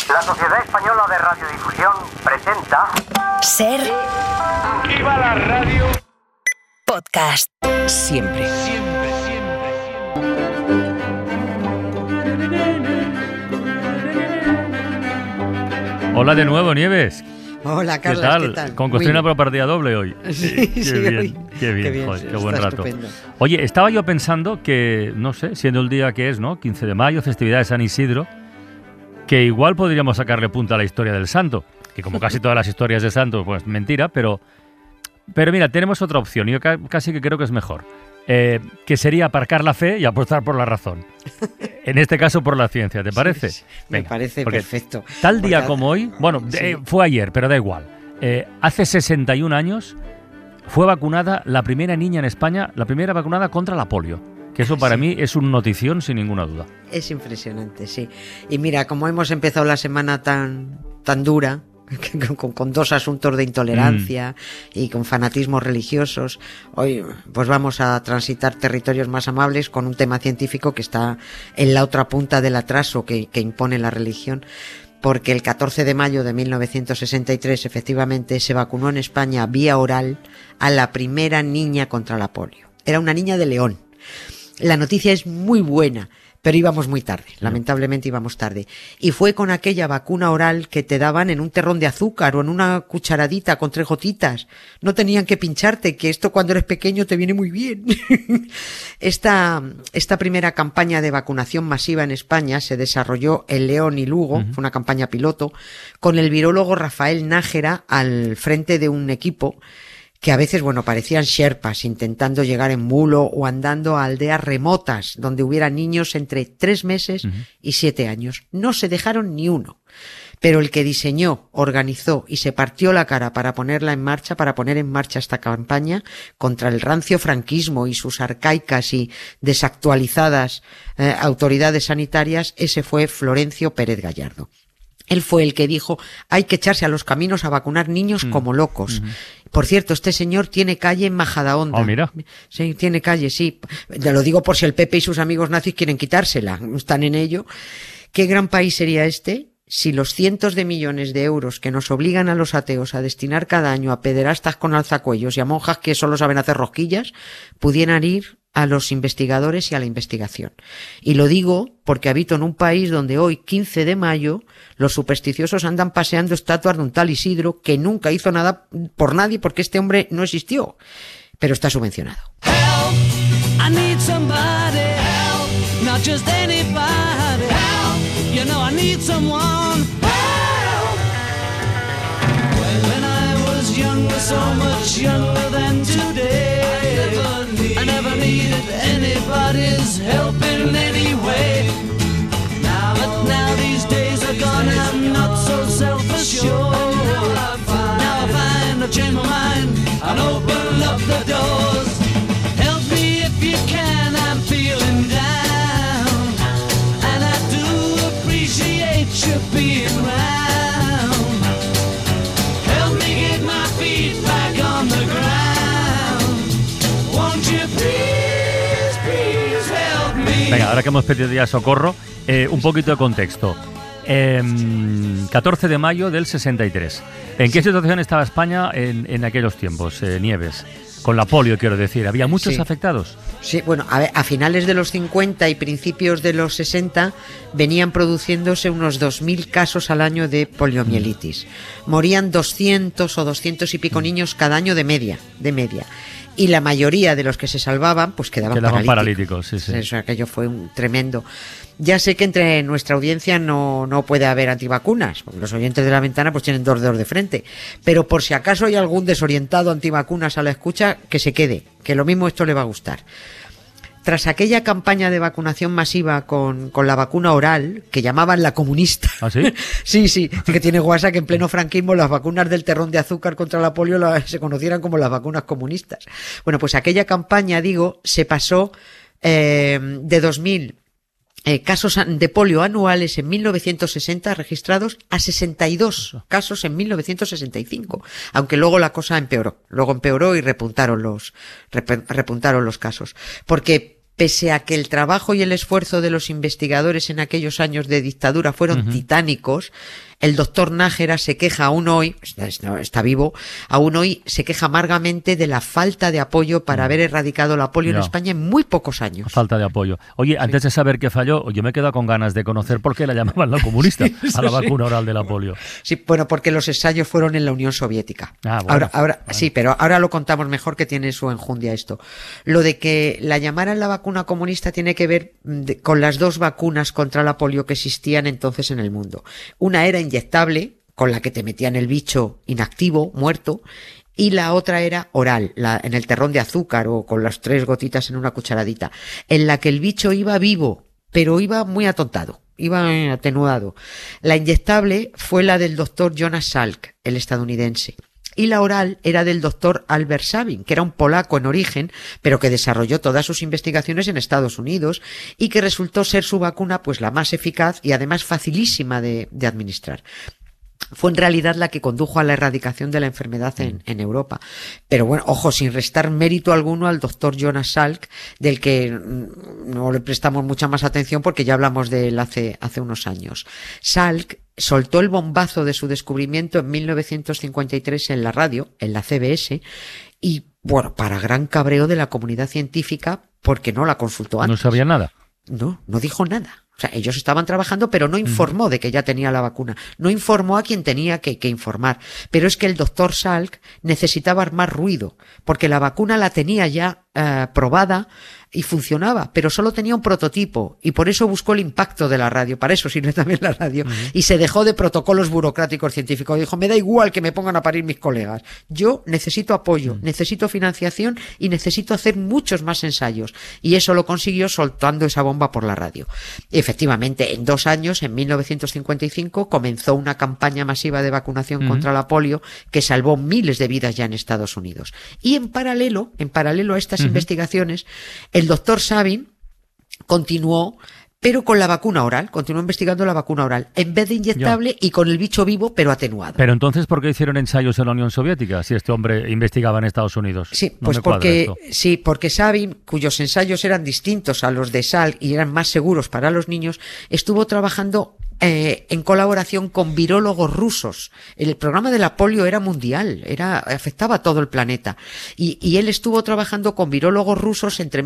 La Sociedad Española de Radiodifusión presenta... Ser... ¡Viva la radio! Podcast. Siempre. Hola de nuevo, Nieves. Hola, Carlos, ¿qué tal? Con cocina por partida doble hoy. Sí, Qué sí, bien, hoy. qué bien, Qué joder, sí, qué buen está rato. estupendo. Oye, estaba yo pensando que, no sé, siendo el día que es, ¿no? 15 de mayo, festividad de San Isidro, que igual podríamos sacarle punta a la historia del santo, que como casi todas las historias de santo, pues mentira, pero mira, tenemos otra opción, y yo casi que creo que es mejor, que sería aparcar la fe y apostar por la razón. En este caso por la ciencia, ¿te parece? Sí, me parece porque perfecto. Tal día Porque- como hoy, bueno, Sí. fue ayer, pero da igual. Hace 61 años fue vacunada la primera niña en España, la primera vacunada contra la polio. Que eso para mí es un notición sin ninguna duda. Es impresionante, sí. Y mira, como hemos empezado la semana tan dura, con dos asuntos de intolerancia y con fanatismos religiosos, hoy pues vamos a transitar territorios más amables con un tema científico que está en la otra punta del atraso que impone la religión. Porque el 14 de mayo de 1963 efectivamente se vacunó en España vía oral a la primera niña contra la polio. Era una niña de León. La noticia es muy buena, pero íbamos muy tarde, lamentablemente íbamos tarde. Y fue con aquella vacuna oral que te daban en un terrón de azúcar o en una cucharadita con 3 gotitas. No tenían que pincharte, que esto cuando eres pequeño te viene muy bien. Esta primera campaña de vacunación masiva en España se desarrolló en León y Lugo, fue una campaña piloto, con el virólogo Rafael Nájera al frente de un equipo que a veces, bueno, parecían sherpas intentando llegar en mulo o andando a aldeas remotas donde hubiera niños entre 3 meses y 7 años. No se dejaron ni uno. Pero el que diseñó, organizó y se partió la cara para poner en marcha esta campaña contra el rancio franquismo y sus arcaicas y desactualizadas autoridades sanitarias, ese fue Florencio Pérez Gallardo. Él fue el que dijo, hay que echarse a los caminos a vacunar niños como locos. Por cierto, este señor tiene calle en Majadahonda. Oh, mira. Sí, tiene calle, sí. Te lo digo por si el Pepe y sus amigos nazis quieren quitársela. Están en ello. ¿Qué gran país sería este si los cientos de millones de euros que nos obligan a los ateos a destinar cada año a pederastas con alzacuellos y a monjas que solo saben hacer rosquillas pudieran ir a los investigadores y a la investigación? Y lo digo porque habito en un país donde hoy, 15 de mayo, los supersticiosos andan paseando estatuas de un tal Isidro que nunca hizo nada por nadie porque este hombre no existió, pero está subvencionado. Help, I need somebody help, not just anybody help, you know I need someone help. When I was younger, so much younger than today, I never needed anybody's help in any way. But now these days are gone, I'm not so self-assured. Now I find I've changed my mind and open up the doors. Help me if you can, I'm feeling down, and I do appreciate you being round. Help me get my feet back on the ground. Won't you please, please help me? Venga, ahora que hemos pedido ya socorro, un poquito de contexto. 14 de mayo del 63. ¿En qué situación estaba España en aquellos tiempos, Nieves? Con la polio, quiero decir. ¿Había muchos Sí. afectados? Sí, bueno, a finales de los 50 y principios de los 60 venían produciéndose unos 2.000 casos al año de poliomielitis. Morían 200 o 200 y pico niños cada año de media. Y la mayoría de los que se salvaban, pues quedaban paralíticos. Sí, sí. Eso, aquello fue un tremendo. Ya sé que entre nuestra audiencia no puede haber antivacunas, porque los oyentes de La Ventana pues tienen 2 dedos de frente. Pero por si acaso hay algún desorientado antivacunas a la escucha, que se quede, que lo mismo esto le va a gustar. Tras aquella campaña de vacunación masiva con la vacuna oral, que llamaban la comunista. ¿Ah, sí? Sí, que tiene guasa que en pleno franquismo las vacunas del terrón de azúcar contra la polio se conocieran como las vacunas comunistas. Bueno, pues aquella campaña, digo, se pasó de 2.000 casos de polio anuales en 1960 registrados a 62 casos en 1965, aunque luego la cosa empeoró. Luego empeoró y repuntaron los casos. Porque pese a que el trabajo y el esfuerzo de los investigadores en aquellos años de dictadura fueron titánicos, el doctor Nájera se queja aún hoy, está vivo, aún hoy se queja amargamente de la falta de apoyo para haber erradicado la polio en España en muy pocos años. Falta de apoyo. Oye, antes de saber que falló, yo me he quedado con ganas de conocer por qué la llamaban la comunista a la vacuna oral de la polio. Sí, bueno, porque los ensayos fueron en la Unión Soviética. Bueno. Ahora, sí, pero ahora lo contamos mejor, que tiene su enjundia esto. Lo de que la llamaran la vacuna comunista tiene que ver con las dos vacunas contra la polio que existían entonces en el mundo. Una era inyectable, con la que te metían el bicho inactivo, muerto, y la otra era oral, en el terrón de azúcar o con las 3 gotitas en una cucharadita, en la que el bicho iba vivo, pero iba muy atontado, iba atenuado. La inyectable fue la del doctor Jonas Salk, el estadounidense. Y la oral era del doctor Albert Sabin, que era un polaco en origen, pero que desarrolló todas sus investigaciones en Estados Unidos y que resultó ser su vacuna pues la más eficaz y además facilísima de administrar. Fue en realidad la que condujo a la erradicación de la enfermedad en Europa. Pero bueno, ojo, sin restar mérito alguno al doctor Jonas Salk, del que no le prestamos mucha más atención porque ya hablamos de él hace unos años. Salk soltó el bombazo de su descubrimiento en 1953 en la radio, en la CBS, y bueno, para gran cabreo de la comunidad científica, porque no la consultó antes. No sabía nada. No dijo nada. O sea, ellos estaban trabajando, pero no informó de que ya tenía la vacuna. No informó a quien tenía que informar. Pero es que el doctor Salk necesitaba armar ruido, porque la vacuna la tenía ya probada y funcionaba, pero solo tenía un prototipo, y por eso buscó el impacto de la radio. Para eso sirve también la radio. Y se dejó de protocolos burocráticos científicos. Dijo, me da igual que me pongan a parir mis colegas. Yo necesito apoyo, necesito financiación y necesito hacer muchos más ensayos. Y eso lo consiguió soltando esa bomba por la radio. Efectivamente, en 2 años, en 1955, comenzó una campaña masiva de vacunación contra la polio que salvó miles de vidas ya en Estados Unidos. Y en paralelo a estas investigaciones, el doctor Sabin continuó, pero con la vacuna oral, continuó investigando la vacuna oral, en vez de inyectable y con el bicho vivo, pero atenuado. Pero entonces, ¿por qué hicieron ensayos en la Unión Soviética si este hombre investigaba en Estados Unidos? Sí, pues porque Sabin, cuyos ensayos eran distintos a los de Salk y eran más seguros para los niños, estuvo trabajando en colaboración con virólogos rusos. El programa de la polio era mundial, afectaba a todo el planeta. Y él estuvo trabajando con virólogos rusos entre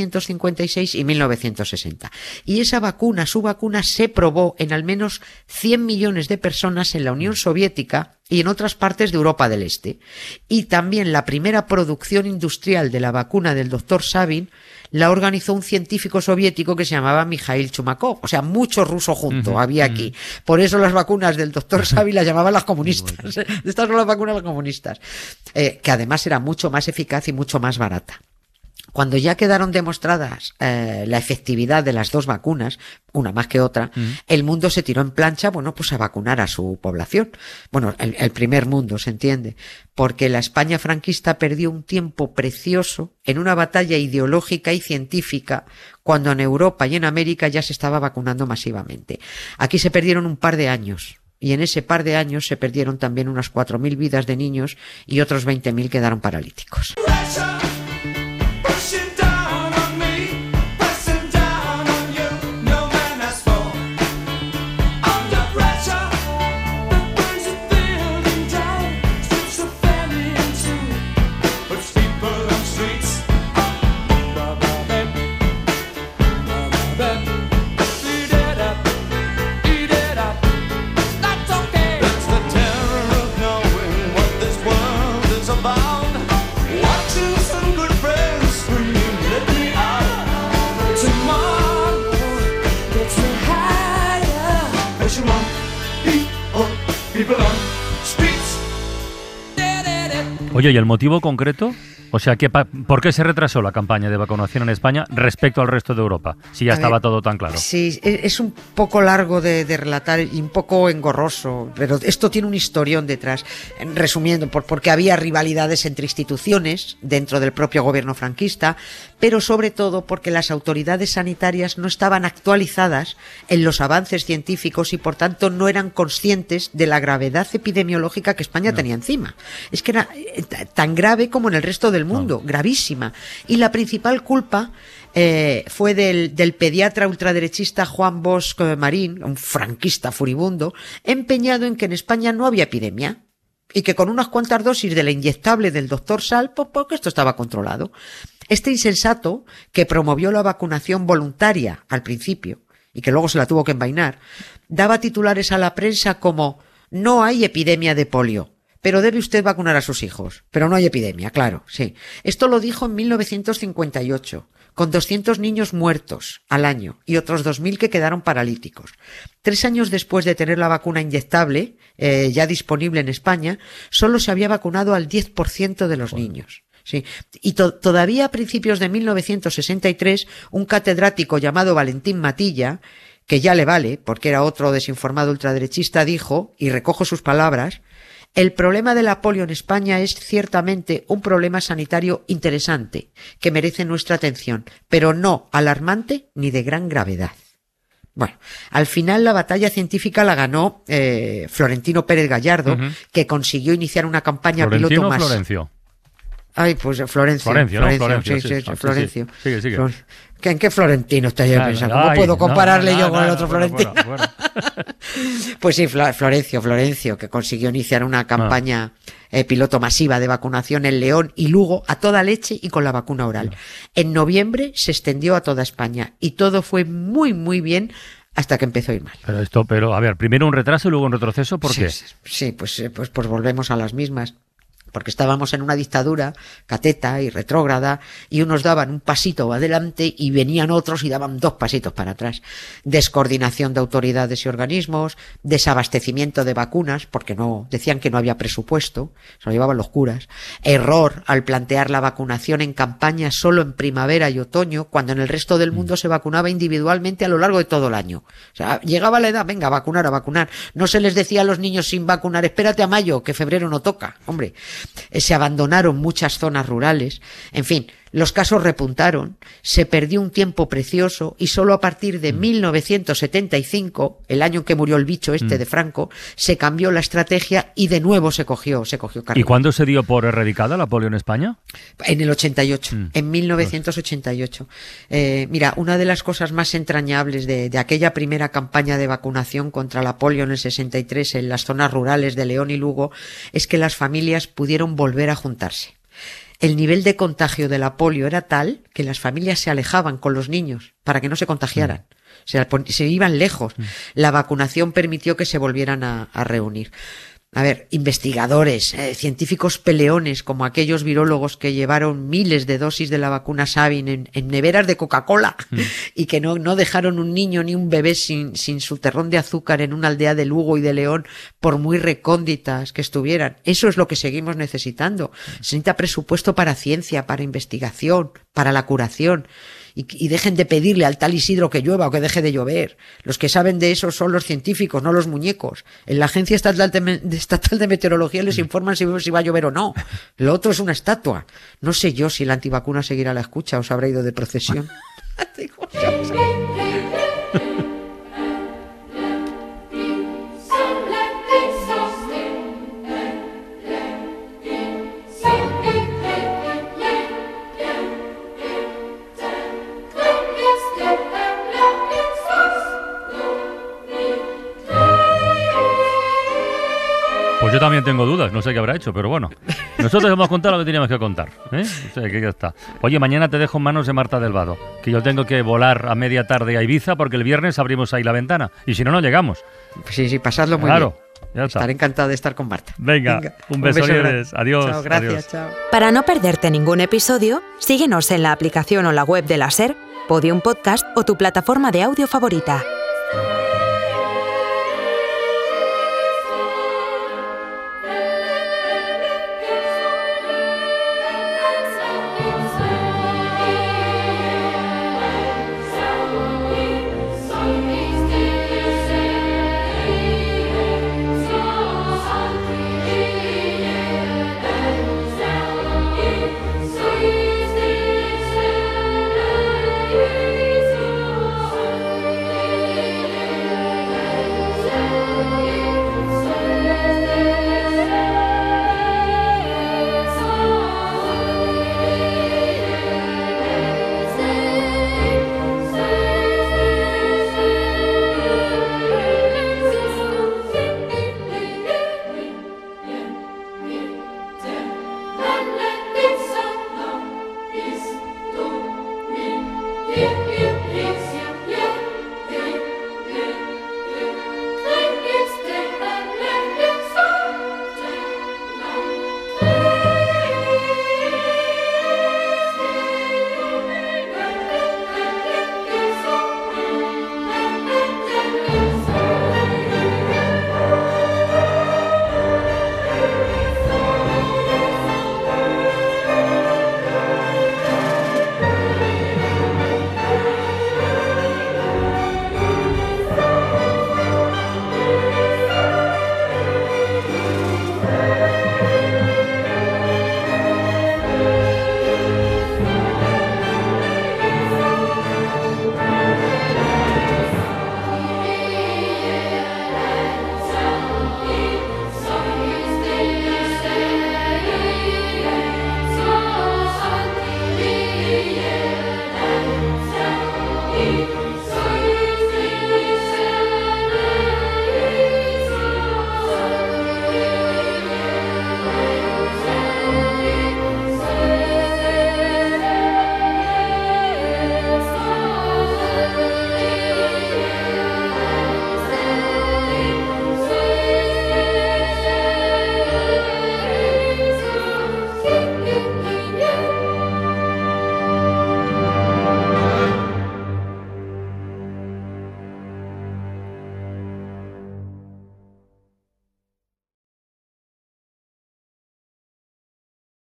1956 y 1960. Y esa vacuna, su vacuna, se probó en al menos 100 millones de personas en la Unión Soviética y en otras partes de Europa del Este. Y también la primera producción industrial de la vacuna del doctor Sabin la organizó un científico soviético que se llamaba Mikhail Chumakov. O sea, mucho ruso junto había aquí. Por eso las vacunas del doctor Sabin las llamaban las comunistas. Estas son las vacunas de los comunistas. Que además era mucho más eficaz y mucho más barata. Cuando ya quedaron demostradas la efectividad de las dos vacunas, una más que otra, el mundo se tiró en plancha, pues a vacunar a su población. Bueno, el primer mundo, se entiende, porque la España franquista perdió un tiempo precioso en una batalla ideológica y científica cuando en Europa y en América ya se estaba vacunando masivamente. Aquí se perdieron un par de años. Y en ese par de años se perdieron también unas 4.000 vidas de niños y otros 20.000 quedaron paralíticos. Oye, ¿y el motivo concreto? O sea, ¿por qué se retrasó la campaña de vacunación en España respecto al resto de Europa? Si ya estaba todo tan claro. Sí, es un poco largo de relatar y un poco engorroso, pero esto tiene un historión detrás. Resumiendo, porque había rivalidades entre instituciones dentro del propio gobierno franquista, pero sobre todo porque las autoridades sanitarias no estaban actualizadas en los avances científicos y por tanto no eran conscientes de la gravedad epidemiológica que España tenía encima. Es que era tan grave como en el resto del el mundo, gravísima. Y la principal culpa fue del pediatra ultraderechista Juan Bosch Marín, un franquista furibundo, empeñado en que en España no había epidemia y que con unas cuantas dosis de la inyectable del doctor Sal, porque esto estaba controlado. Este insensato, que promovió la vacunación voluntaria al principio y que luego se la tuvo que envainar, daba titulares a la prensa como «No hay epidemia de polio, pero debe usted vacunar a sus hijos». Pero no hay epidemia, claro, sí. Esto lo dijo en 1958, con 200 niños muertos al año y otros 2.000 que quedaron paralíticos. 3 años después de tener la vacuna inyectable, ya disponible en España, solo se había vacunado al 10% de los niños. Sí. Y todavía a principios de 1963, un catedrático llamado Valentín Matilla, que ya le vale, porque era otro desinformado ultraderechista, dijo, y recojo sus palabras: «El problema de la polio en España es ciertamente un problema sanitario interesante, que merece nuestra atención, pero no alarmante ni de gran gravedad». Bueno, al final la batalla científica la ganó Florentino Pérez Gallardo, que consiguió iniciar una campaña piloto más... Florencio. Ay, pues Florencio. Florencio. Sigue. ¿En qué Florentino estoy yo pensando? ¿Cómo puedo compararle yo con el otro Florentino? Bueno. Pues sí, Florencio, que consiguió iniciar una campaña piloto masiva de vacunación en León y Lugo a toda leche y con la vacuna oral. En noviembre se extendió a toda España y todo fue muy, muy bien hasta que empezó a ir mal. Pero a ver, primero un retraso y luego un retroceso, ¿por qué? Sí, pues volvemos a las mismas. Porque estábamos en una dictadura cateta y retrógrada y unos daban un pasito adelante y venían otros y daban 2 pasitos para atrás. Descoordinación de autoridades y organismos, desabastecimiento de vacunas, porque decían que no había presupuesto, se lo llevaban los curas. Error al plantear la vacunación en campaña solo en primavera y otoño, cuando en el resto del mundo se vacunaba individualmente a lo largo de todo el año. O sea, llegaba la edad, venga, a vacunar. No se les decía a los niños sin vacunar, espérate a mayo, que febrero no toca, hombre. Se abandonaron muchas zonas rurales, en fin, los casos repuntaron, se perdió un tiempo precioso y solo a partir de 1975, el año en que murió el bicho de Franco, se cambió la estrategia y de nuevo se cogió carrera. ¿Y cuándo se dio por erradicada la polio en España? En el 88, en 1988. Mira, una de las cosas más entrañables de aquella primera campaña de vacunación contra la polio en el 63 en las zonas rurales de León y Lugo es que las familias pudieron volver a juntarse. El nivel de contagio de la polio era tal que las familias se alejaban con los niños para que no se contagiaran. Se iban lejos. La vacunación permitió que se volvieran a reunir. A ver, investigadores, científicos peleones como aquellos virólogos que llevaron miles de dosis de la vacuna Sabin en neveras de Coca-Cola y que no dejaron un niño ni un bebé sin su terrón de azúcar en una aldea de Lugo y de León, por muy recónditas que estuvieran. Eso es lo que seguimos necesitando. Se necesita presupuesto para ciencia, para investigación, para la curación. Y dejen de pedirle al tal Isidro que llueva o que deje de llover. Los que saben de eso son los científicos, no los muñecos. En la Agencia Estatal de Meteorología les informan si va a llover o no. Lo otro es una estatua. No sé yo si la antivacuna seguirá a la escucha o se habrá ido de procesión. Pues yo también tengo dudas, no sé qué habrá hecho, pero bueno. Nosotros hemos contado lo que teníamos que contar, ¿eh? O sea, que ya está. Oye, mañana te dejo en manos de Marta del Vado, que yo tengo que volar a media tarde a Ibiza porque el viernes abrimos ahí la ventana. Y si no, no llegamos. Sí, pasadlo muy bien. Ya está. Estaré encantado de estar con Marta. Venga, un beso. Adiós. Chao, gracias, adiós. Chao. Para no perderte ningún episodio, síguenos en la aplicación o la web de la SER, Podium Podcast o tu plataforma de audio favorita.